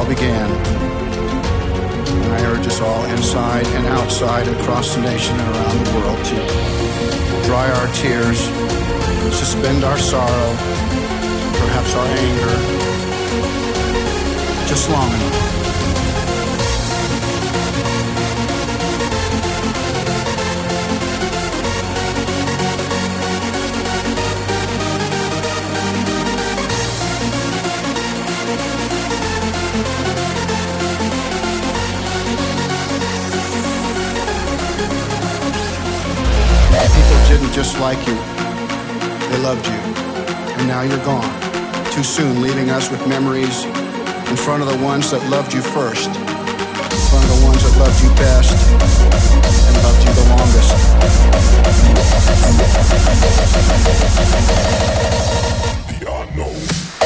began. And I urge us all inside and outside, across the nation and around the world, to dry our tears, suspend our sorrow, perhaps our anger, just long enough. People didn't just like you, they loved you, and now you're gone, too soon, leaving us with memories in front of the ones that loved you first, in front of the ones that loved you best, and loved you the longest. The unknown.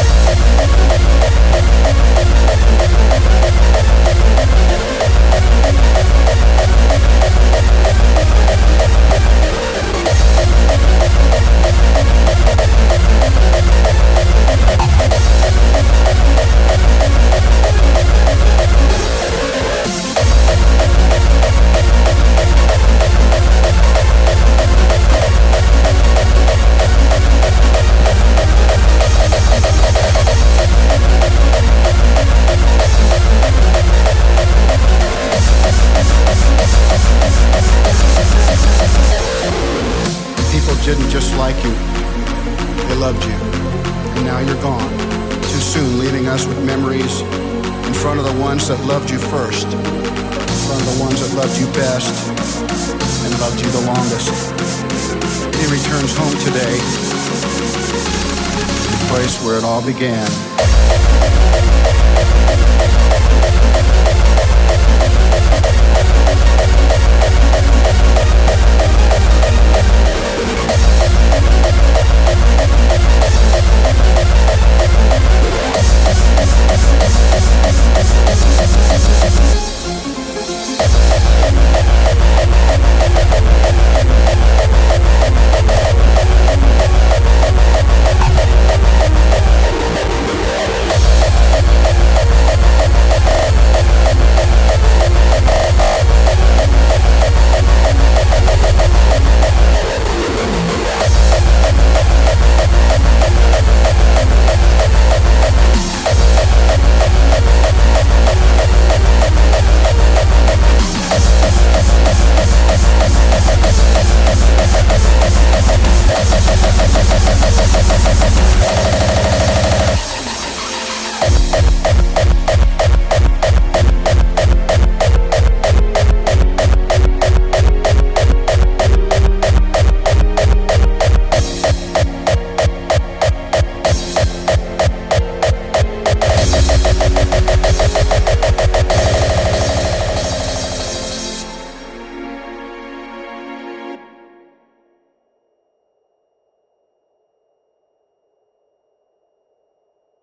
Didn't just like you, they loved you, and now you're gone, too soon, leaving us with memories in front of the ones that loved you first, in front of the ones that loved you best, and loved you the longest. He returns home today, the place where it all began.